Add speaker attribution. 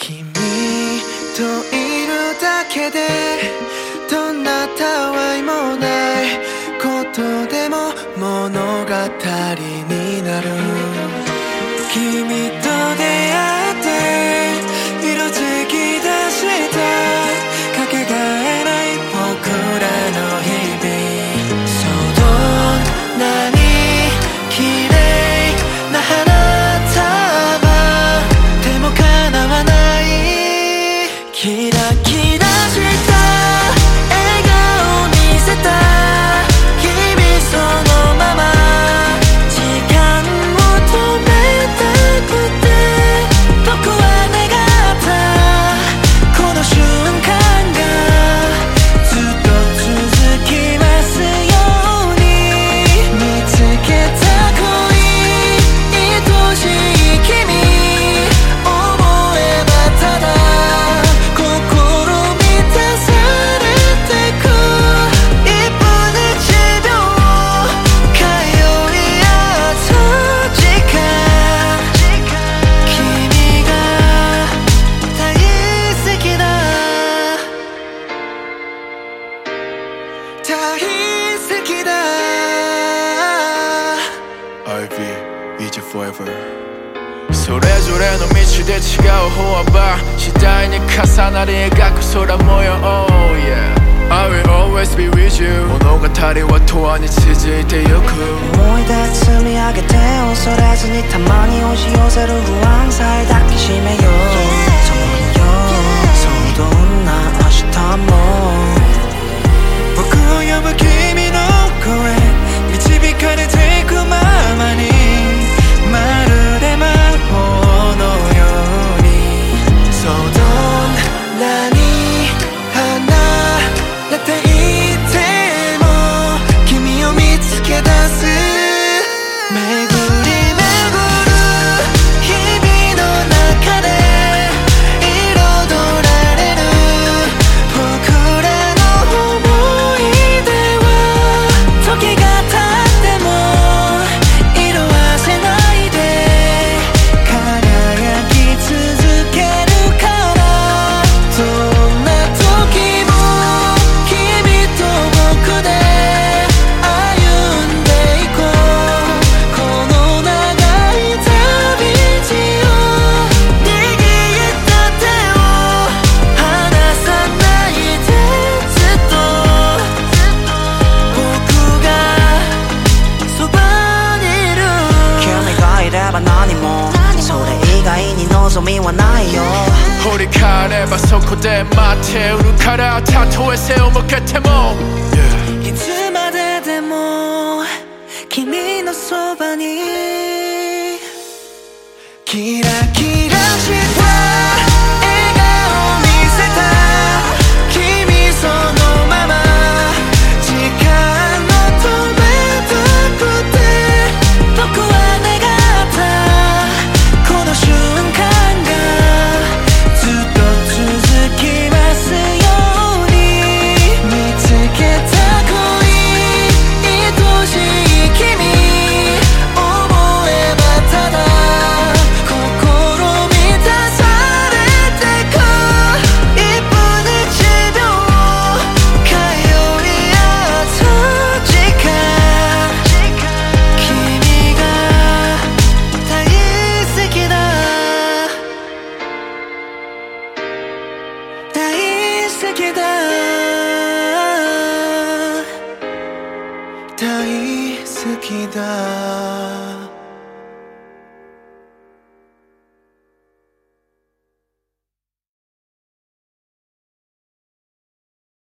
Speaker 1: 君といるだけでどんなたわいもないことでも物語になる。君と出会って色づき出したかけがえない僕らの日々。そうどんなに綺麗な花束でも叶わないキラキラした笑顔見せた君そのまま時間を止めたくて僕は願ったこの瞬間がずっと続きますように。見つけた恋愛しい君思えばただ心満たされてく1分1秒通い合った時間。君が大好きだ大好きだ
Speaker 2: Ivy, each forever それぞれの道で違う方幅次第に重なり描く空模様 Oh yeah I will always be with you 物語は永遠に続いてゆく。
Speaker 3: 思い出積み上げて恐れずにたまに押し寄せる不安さえ抱きしめよう。そうよそうどんな明日も僕を呼ぶ君の声導かれていくままにまるで魔法のように。
Speaker 1: そうどんなに離れていても君を見つけ出す巡り巡る日々の中で彩られる僕らの思い出は時が経っても色あせないで輝き続けるからどんな時も君と僕で歩んでいこう。この長い旅路を握った手を離さないでずっと僕がそばにいる。
Speaker 3: 君がいれば何もそれ以外に望みはないよ。
Speaker 2: 振り返ればそこで待っているからたとえ背を向けても、yeah.
Speaker 1: いつまででも君のそばにキラキラした笑顔見せた君そのまま時間を止めたくて僕は願ったこの瞬間がずっと続きますように。見つけた恋愛しい君思えばただ心満たされてく1分1秒通い合った時間。君が大好きだ大好きだ大好きだ